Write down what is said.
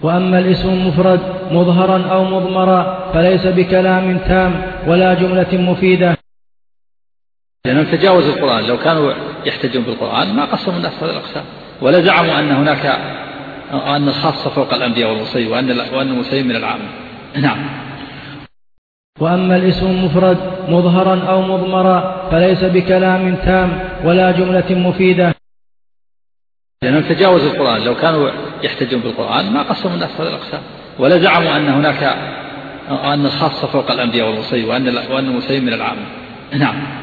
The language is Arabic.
وأما الاسم المفرد مظهرا أو مضمرا فليس بكلام تام ولا جملة مفيدة، لأنهم تجاوزوا القرآن. لو كانوا يحتجون بالقرآن ما قسموا الناس هذه الأقسام، ولا زعموا أن هناك أن الخاصة فوق الأنبياء والمرسلين وأن المرسلين من العام. نعم. وأما الاسم المفرد مظهرا أو مضمرا فليس بكلام تام ولا جملة مفيدة، لأنهم تجاوزوا القرآن. لو كانوا يحتجون بالقرآن ما قسموا الناس هذه الأقسام، ولا زعموا أن هناك أن الخاصة فوق الأنبياء والمرسلين وأن المرسلين من العام. نعم.